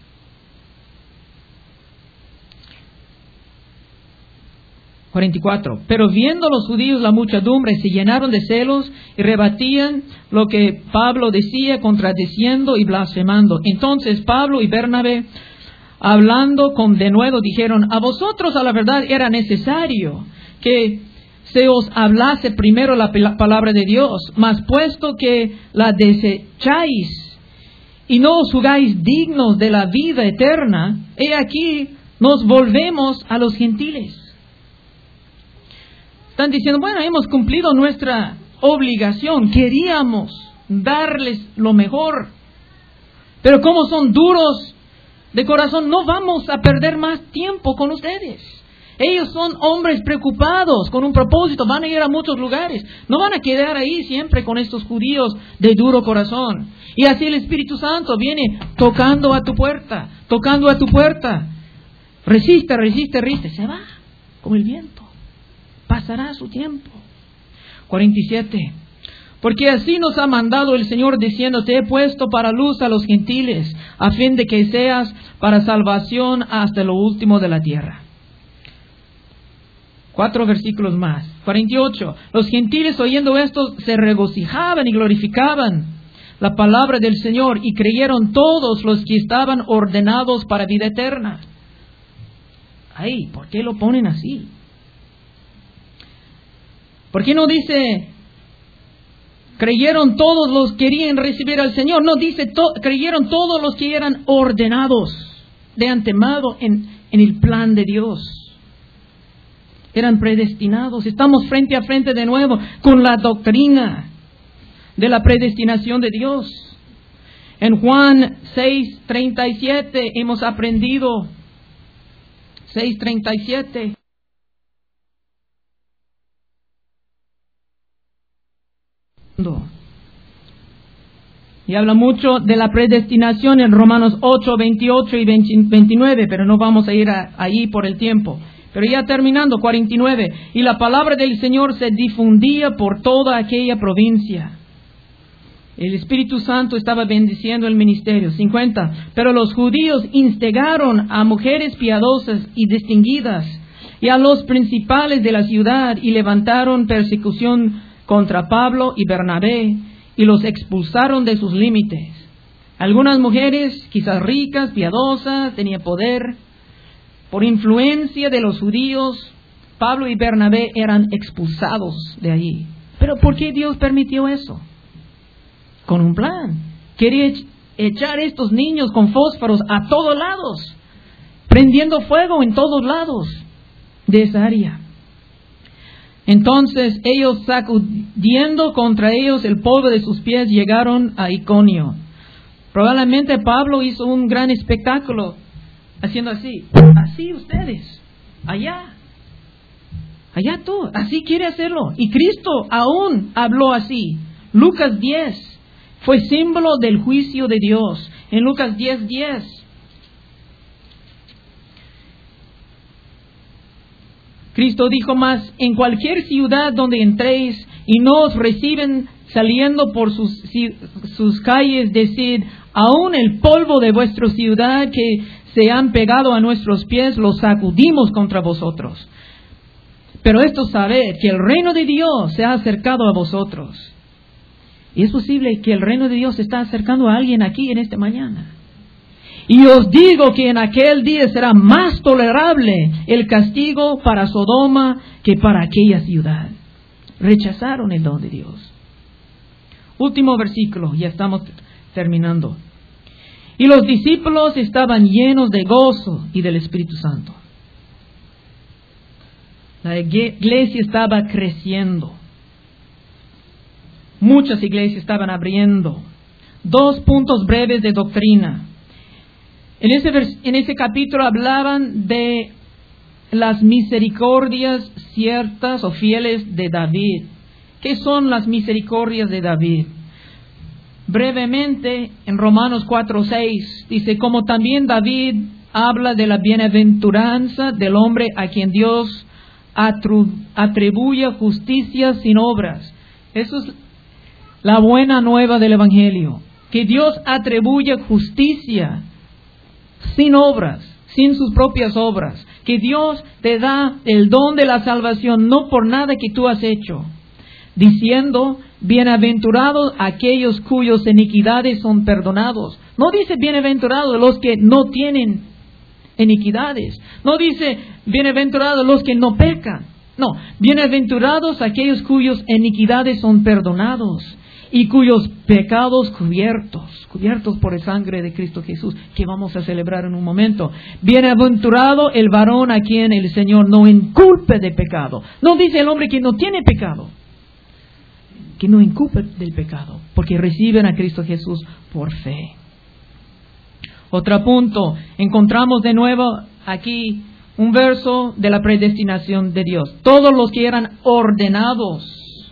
Pero viendo los judíos la muchedumbre, se llenaron de celos y rebatían lo que Pablo decía, contradiciendo y blasfemando. Entonces Pablo y Bernabé, hablando con denuedo, dijeron, a vosotros a la verdad era necesario que se os hablase primero la palabra de Dios, mas puesto que la desecháis y no os jugáis dignos de la vida eterna, he aquí nos volvemos a los gentiles. Están diciendo, bueno, hemos cumplido nuestra obligación, queríamos darles lo mejor, pero como son duros de corazón, no vamos a perder más tiempo con ustedes. Ellos son hombres preocupados, con un propósito, van a ir a muchos lugares. No van a quedar ahí siempre con estos judíos de duro corazón. Y así el Espíritu Santo viene tocando a tu puerta, tocando a tu puerta. Resiste, resiste, resiste. Se va como el viento. Pasará su tiempo. 47. Porque así nos ha mandado el Señor diciendo, te he puesto para luz a los gentiles, a fin de que seas para salvación hasta lo último de la tierra. 4 versículos más. 48. Los gentiles oyendo esto se regocijaban y glorificaban la palabra del Señor y creyeron todos los que estaban ordenados para vida eterna. Ay, ¿por qué lo ponen así? ¿Por qué no dice creyeron todos los que querían recibir al Señor? No, dice creyeron todos los que eran ordenados de antemano en el plan de Dios. Eran predestinados. Estamos frente a frente de nuevo con la doctrina de la predestinación de Dios. En Juan 6:37 hemos aprendido. 6:37. Y habla mucho de la predestinación en Romanos 8, 28 y 29, pero no vamos a ir allí por el tiempo. Pero ya terminando, 49. Y la palabra del Señor se difundía por toda aquella provincia. El Espíritu Santo estaba bendiciendo el ministerio. 50. Pero los judíos instigaron a mujeres piadosas y distinguidas y a los principales de la ciudad y levantaron persecución contra Pablo y Bernabé y los expulsaron de sus límites. Algunas mujeres, quizás ricas, piadosas, tenían poder. Por influencia de los judíos, Pablo y Bernabé eran expulsados de allí. ¿Pero por qué Dios permitió eso? Con un plan. Quería echar estos niños con fósforos a todos lados, prendiendo fuego en todos lados de esa área. Entonces ellos, sacudiendo contra ellos el polvo de sus pies, llegaron a Iconio. Probablemente Pablo hizo un gran espectáculo haciendo así. Así ustedes, allá tú, así quiere hacerlo. Y Cristo aún habló así. Lucas 10 fue símbolo del juicio de Dios. En Lucas 10:10. Cristo dijo más: en cualquier ciudad donde entréis y no os reciben saliendo por sus calles, decid: aún el polvo de vuestra ciudad que se han pegado a nuestros pies, lo sacudimos contra vosotros. Pero esto sabed que el reino de Dios se ha acercado a vosotros. Y es posible que el reino de Dios se está acercando a alguien aquí en esta mañana. Y os digo que en aquel día será más tolerable el castigo para Sodoma que para aquella ciudad. Rechazaron el don de Dios. Último versículo, ya estamos terminando. Y los discípulos estaban llenos de gozo y del Espíritu Santo. La iglesia estaba creciendo. Muchas iglesias estaban abriendo. 2 puntos breves de doctrina. En ese capítulo hablaban de las misericordias ciertas o fieles de David. ¿Qué son las misericordias de David? Brevemente, en Romanos 4:6, dice: como también David habla de la bienaventuranza del hombre a quien Dios atribuye justicia sin obras. Eso es la buena nueva del Evangelio. Que Dios atribuye justicia sin obras, sin sus propias obras. Que Dios te da el don de la salvación no por nada que tú has hecho. Diciendo: bienaventurados aquellos cuyas iniquidades son perdonados. No dice bienaventurados los que no tienen iniquidades. No dice bienaventurados los que no pecan. No, bienaventurados aquellos cuyas iniquidades son perdonados y cuyos pecados cubiertos por la sangre de Cristo Jesús, que vamos a celebrar en un momento. Bienaventurado el varón a quien el Señor no inculpe de pecado. No dice el hombre que no tiene pecado, que no inculpe del pecado, porque reciben a Cristo Jesús por fe. Otro punto, encontramos de nuevo aquí un verso de la predestinación de Dios. Todos los que eran ordenados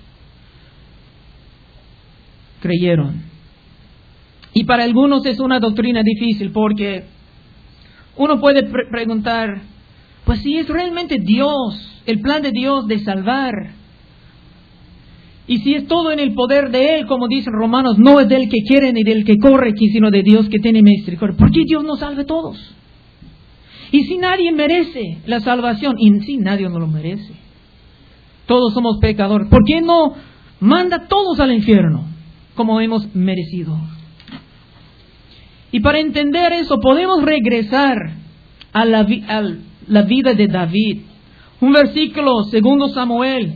creyeron. Y para algunos es una doctrina difícil, porque uno puede preguntar: pues si es realmente Dios, el plan de Dios de salvar, y si es todo en el poder de Él, como dicen Romanos, no es del que quiere ni del que corre, sino de Dios que tiene misericordia, ¿por qué Dios no salve a todos? Y si nadie merece la salvación, y si nadie no lo merece, todos somos pecadores, ¿por qué no manda a todos al infierno como hemos merecido? Y para entender eso podemos regresar a la vida de David. Un versículo, 2 Samuel.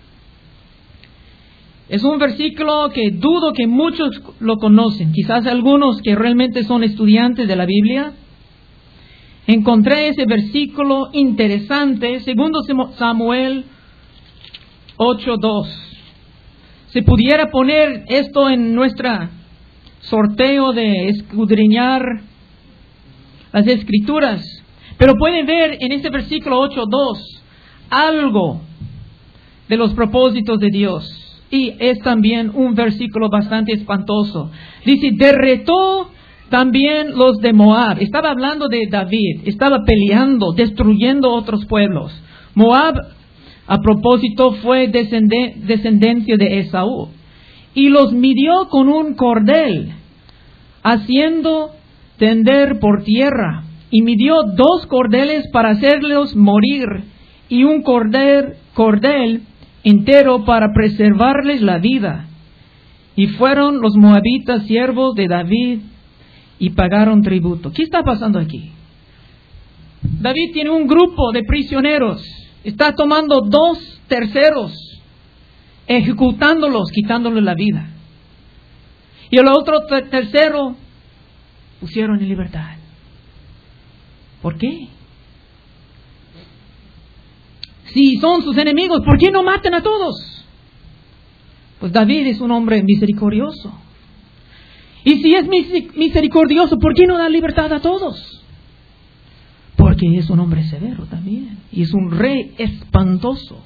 Es un versículo que dudo que muchos lo conocen. Quizás algunos que realmente son estudiantes de la Biblia. Encontré ese versículo interesante, 2 Samuel 8:2. Si pudiera poner esto en nuestro sorteo de escudriñar las Escrituras. Pero pueden ver en este versículo 8:2 algo de los propósitos de Dios. Y es también un versículo bastante espantoso. Dice: derrotó también los de Moab. Estaba hablando de David. Estaba peleando, destruyendo otros pueblos. Moab, a propósito, fue descendencia de Esaú. y los midió con un cordel, haciendo tender por tierra. Y midió 2 cordeles para hacerlos morir, y un cordel entero para preservarles la vida. Y fueron los moabitas siervos de David y pagaron tributo. ¿Qué está pasando aquí? David tiene un grupo de prisioneros. Está tomando 2 terceros, ejecutándolos, quitándoles la vida. Y el otro tercero pusieron en libertad. ¿Por qué? Si son sus enemigos, ¿por qué no matan a todos? Pues David es un hombre misericordioso. Y si es misericordioso, ¿por qué no da libertad a todos? Porque es un hombre severo también. Y es un rey espantoso.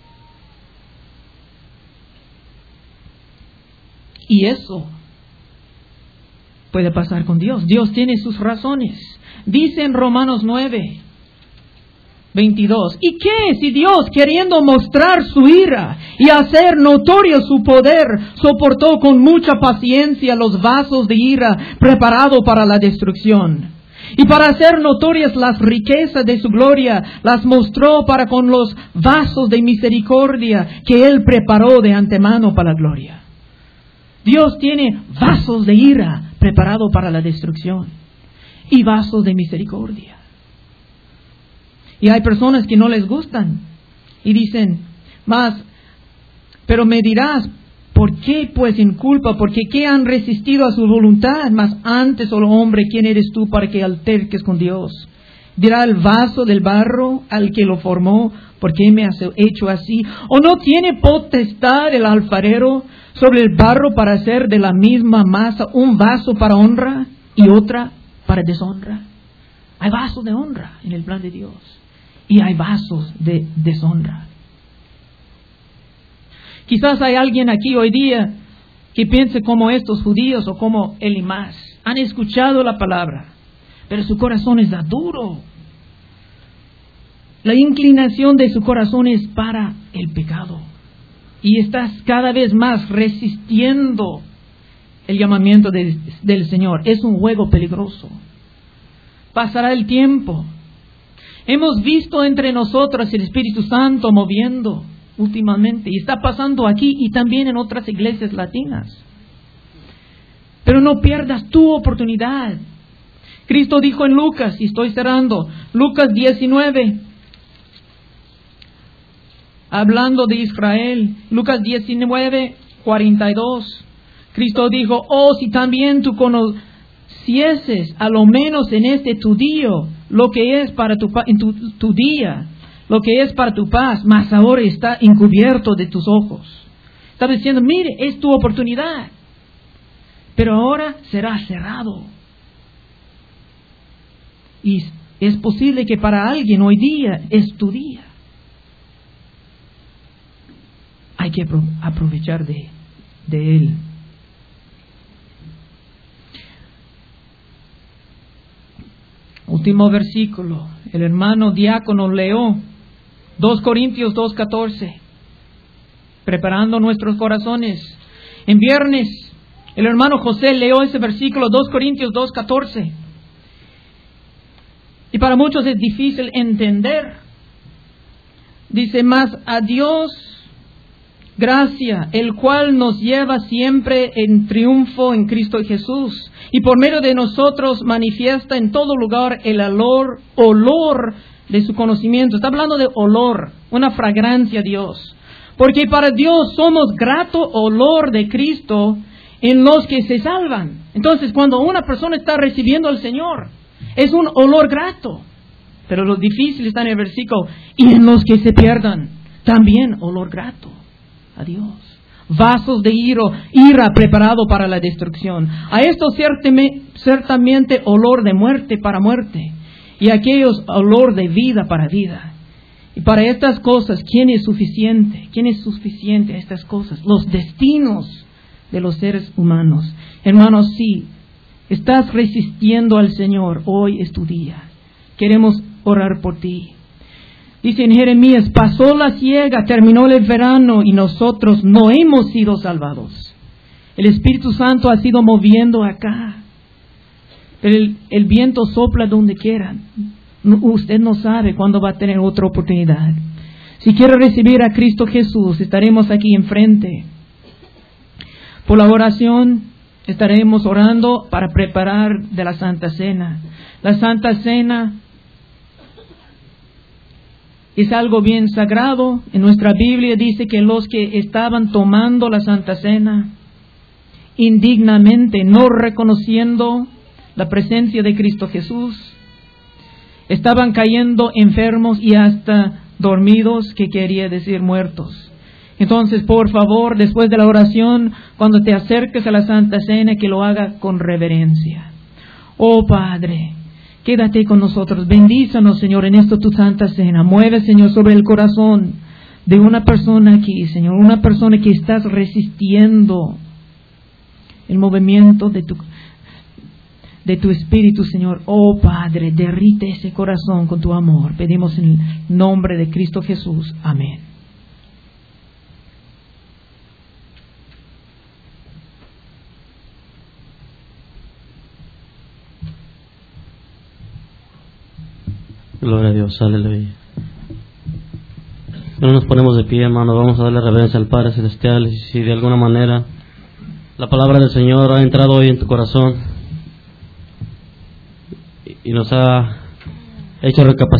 Y eso puede pasar con Dios. Dios tiene sus razones. Dice en Romanos 9:22. ¿Y qué si Dios, queriendo mostrar su ira y hacer notorio su poder, soportó con mucha paciencia los vasos de ira preparados para la destrucción? Y para hacer notorias las riquezas de su gloria, las mostró para con los vasos de misericordia que Él preparó de antemano para la gloria. Dios tiene vasos de ira preparados para la destrucción y vasos de misericordia. Y hay personas que no les gustan y dicen, pero me dirás, ¿por qué pues inculpa? Porque ¿qué han resistido a su voluntad? Mas antes, oh hombre, ¿quién eres tú para que alterques con Dios? Dirá el vaso del barro al que lo formó, ¿por qué me has hecho así? ¿O no tiene potestad el alfarero sobre el barro para hacer de la misma masa un vaso para honra y otra para deshonra? Hay vasos de honra en el plan de Dios y hay vasos de deshonra. Quizás hay alguien aquí hoy día que piense como estos judíos o como Elimás. Han escuchado la palabra, pero su corazón está duro. La inclinación de su corazón es para el pecado. Y estás cada vez más resistiendo el llamamiento del Señor. Es un juego peligroso. Pasará el tiempo. Hemos visto entre nosotros el Espíritu Santo moviendo últimamente. Y está pasando aquí y también en otras iglesias latinas. Pero no pierdas tu oportunidad. Cristo dijo en Lucas, y estoy cerrando, Lucas 19, hablando de Israel, Lucas 19:42, Cristo dijo, si también tú conocieses a lo menos en este tu día, lo que es para tu día, lo que es para tu paz, mas ahora está encubierto de tus ojos. Está diciendo, mire, es tu oportunidad, pero ahora será cerrado. Y es posible que para alguien hoy día es tu día. Hay que aprovechar de él. Último versículo. El hermano diácono leó 2 Corintios 2:14. Preparando nuestros corazones. En viernes, el hermano José leó ese versículo 2 Corintios 2:14. Y para muchos es difícil entender. Dice, mas a Dios gracia, el cual nos lleva siempre en triunfo en Cristo Jesús, y por medio de nosotros manifiesta en todo lugar el olor de su conocimiento. Está hablando de olor, una fragancia a Dios. Porque para Dios somos grato olor de Cristo en los que se salvan. Entonces, cuando una persona está recibiendo al Señor, es un olor grato. Pero lo difícil está en el versículo, y en los que se pierdan, también olor grato a Dios. Vasos de ira preparado para la destrucción. A esto ciertamente olor de muerte para muerte, y aquellos olor de vida para vida. Y para estas cosas, ¿quién es suficiente? ¿Quién es suficiente a estas cosas? Los destinos de los seres humanos. Hermanos, sí, estás resistiendo al Señor, hoy es tu día. Queremos orar por ti. Dice en Jeremías, pasó la siega, terminó el verano y nosotros no hemos sido salvados. El Espíritu Santo ha sido moviendo acá. Pero el viento sopla donde quiera. Usted no sabe cuándo va a tener otra oportunidad. Si quiere recibir a Cristo Jesús, estaremos aquí enfrente. Por la oración, estaremos orando para preparar de la Santa Cena. La Santa Cena es algo bien sagrado. En nuestra Biblia dice que los que estaban tomando la Santa Cena indignamente, no reconociendo la presencia de Cristo Jesús, estaban cayendo enfermos y hasta dormidos, que quería decir muertos. Entonces, por favor, después de la oración, cuando te acerques a la Santa Cena, que lo haga con reverencia. Oh Padre, quédate con nosotros. Bendícenos, Señor, en esto tu Santa Cena. Mueve, Señor, sobre el corazón de una persona aquí, Señor. Una persona que estás resistiendo el movimiento de tu Espíritu, Señor. Oh Padre, derrite ese corazón con tu amor. Pedimos en el nombre de Cristo Jesús. Amén. Gloria a Dios, aleluya. No nos ponemos de pie, hermano, vamos a darle reverencia al Padre Celestial. Y si de alguna manera la palabra del Señor ha entrado hoy en tu corazón y nos ha hecho recapacitar